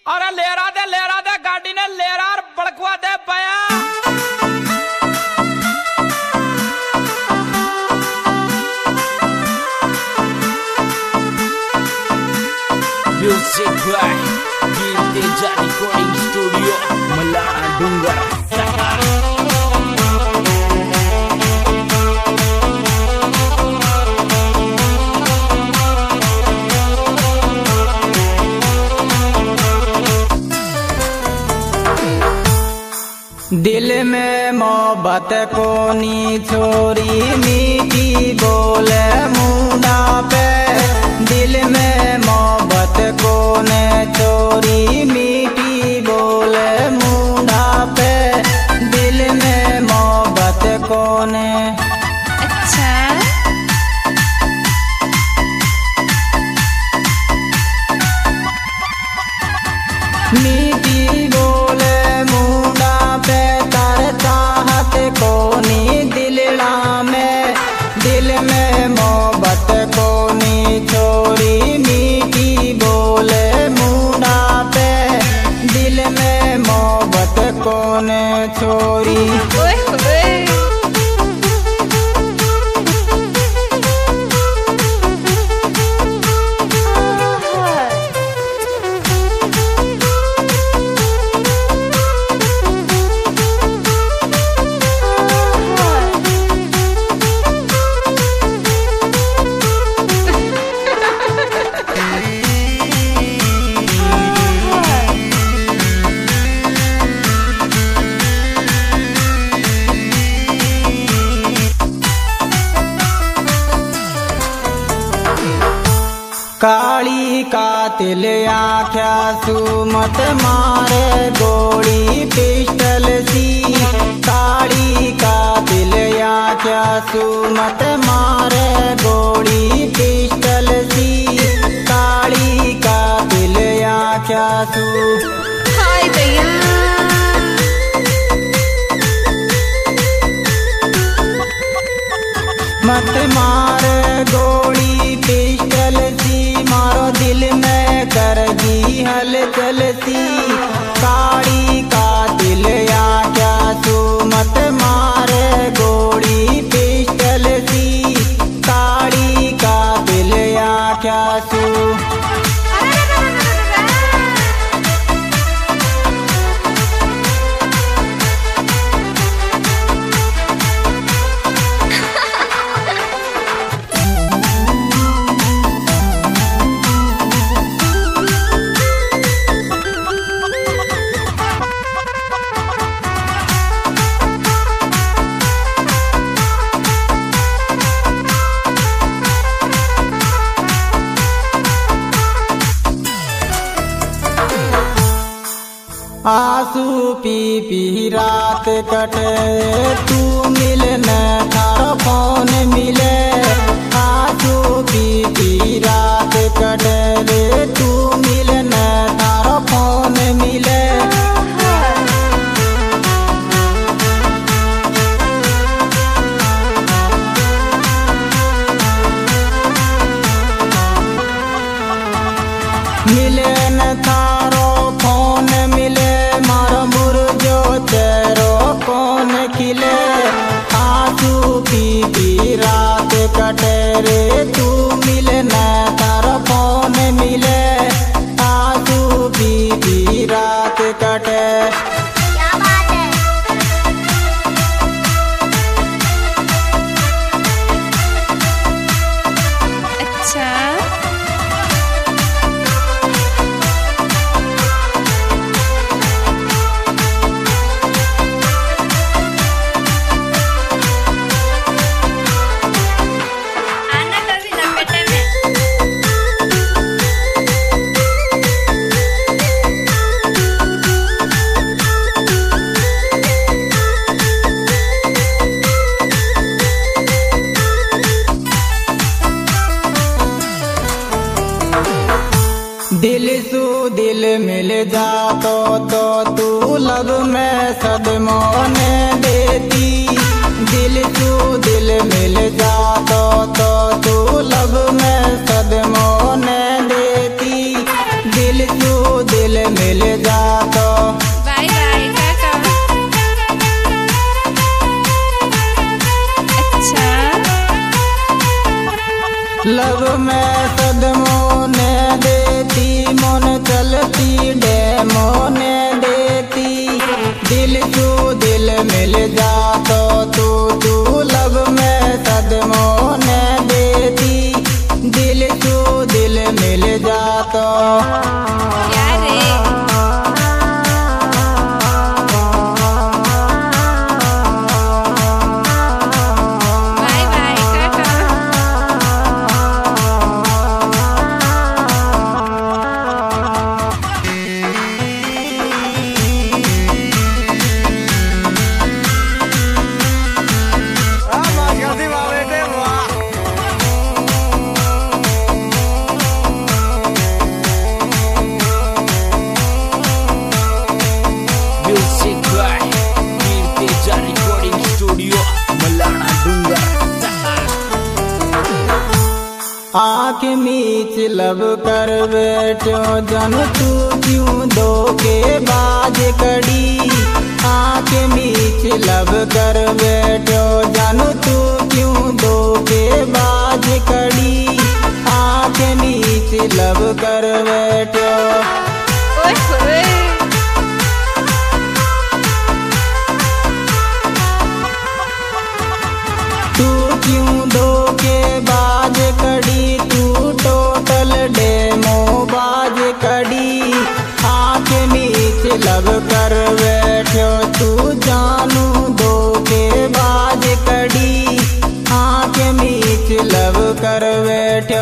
अरे लेरा दे गाड़ी ने लेरा और बड़कवा दे पाया। Music by Teja Recording Studio Melara Dunggar. दिल में मोहब्बत कोनी छोरी मीठी बोले मुंडा पे। दिल में मोहब्बत कोने छोरी मीठी बोले मुंडा पे। दिल में मोहब्बत कोने अच्छा मीठी बोले मुंडा पे तर चाहत कोनी दिलड़ा में। दिल में मोहब्बत कोनी छोरी मीठी बोले मुंडा पे। दिल में मोहब्बत कोने छोरी ओए होए काली कातिल आख्या सुमत मारे गोली पिस्टल सी। काली कातिल आख्या सुमत मारे गोली पिस्टल सी। काली कातिल आख्या सु हाय भैया मत मार गोली पिस्टल सी। मारो दिल में करगी हलचल सी। काली का दिल आख्या सु मत मार गोली पिस्टल सी। काली का दिल आख्या सु आंसू पी पी रात कटे तू मिलने थारो फोन मिले। आंसू पी पी रात कटे रे तू मिलने थारो फोन मिले। मिले न थारो फोन मिले मारो मुरझो चेहरो कौन खिले। आंसू पी पी रात कटे रे तू मिले न थारो फोन मिले। आंसू पी पी रात कटे क्या बात है अच्छा आना कभी लपेटे में दिल सु दिल मिल जातो तो तू लब में सदमों ने देती। दिल सु दिल मिल जातो तो तू लब में सदमों ने देती। दिल सु दिल मिल आँख मीच लब कर बैठो जन तू क्यों धोखे बाज कड़ी। आँख मीच लब कर बैठो जन तू क्यों धोखे बाज कड़ी। आँख मीच लब कर बैठो। ओए होए तू क्यों धोखे बाज कड़ी, तू टोटल डेमो बाज कड़ी। आँख मीच लब कर बैठो तू जानू धोखे बाज कड़ी। आँख मीच लब कर बैठो।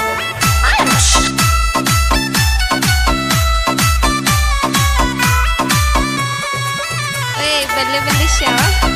ओए बल्ले बल्ले श्यामा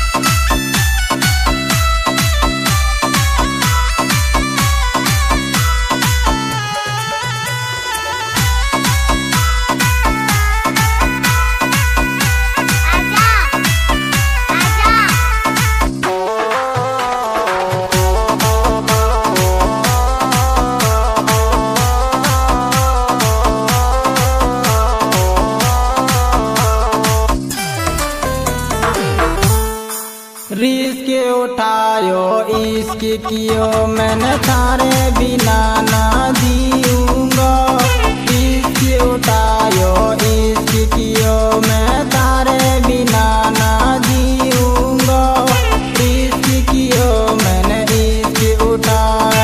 रिस्क उठायो इश्क कियो मैंने थारे बिना ना जीऊंगा। रिस्क उठायो इश्क कियो मैं थारे बिना ना जीऊंगा। रिस्क कियो मैंने इश्क उठाया।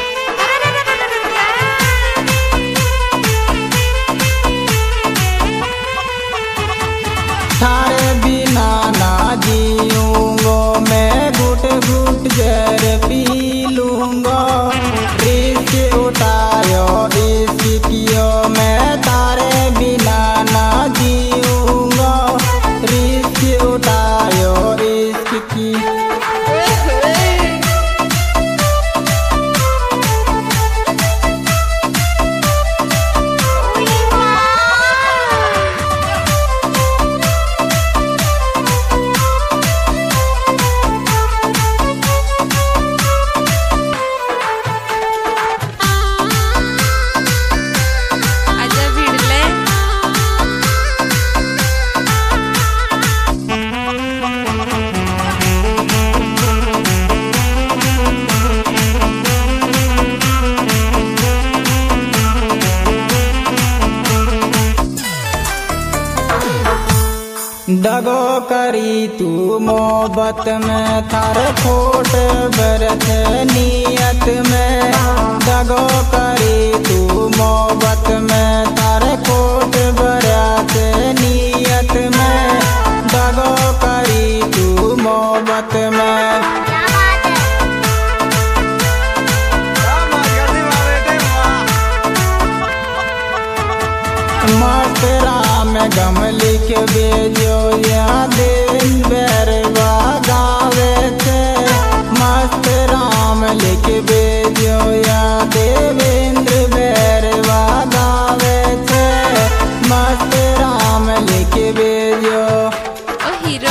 थारे बिना ना जीऊंगा मैं घुट घुट जहर पी लूंगा। रिस्क उठायो इश्क कियो मैं तारे बिना ना जीऊंगा। रिस्क उठायो इश्क की। ओए होए आजा भिड़ले दगो करी तू मोहब्बत में थार खोट बरत नियत में। दगो करी तू मोहब्बत में थार खोट बरत नियत में। दगो करी तू मोहब्बत में। मस्त राम गम लिख बेजो याद बैरवा गावे थे। मस्त राम लिख बेजो याद देवेंद्र बैरवा गावे थे। मस्त राम लिख बेजो। ओ हीरो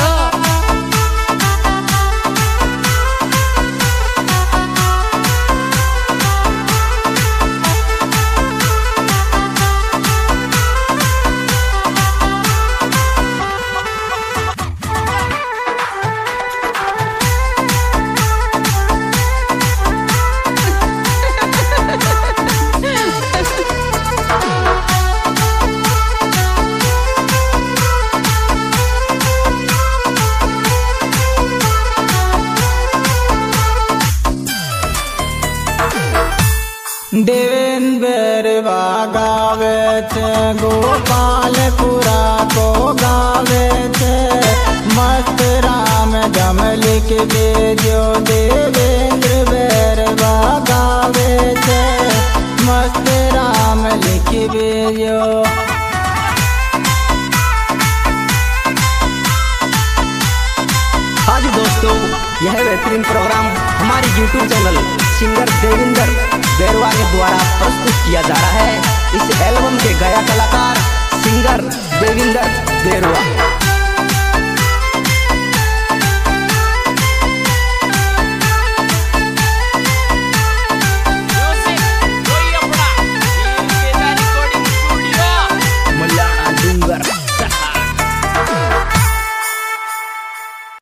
देवेंद्र गावे थे गोपालपुरा को गावे थे। मस्त राम गम लिख बेजो देवेंद्र बैरवा गावे थे। मस्त राम लिख बेजो। हाँ जी दोस्तों, यह बेहतरीन प्रोग्राम हमारे YouTube चैनल सिंगर देविंदर बैरवा के द्वारा प्रस्तुत किया जा रहा है। इस एल्बम के गायक कलाकार सिंगर देविंदर बैरवा।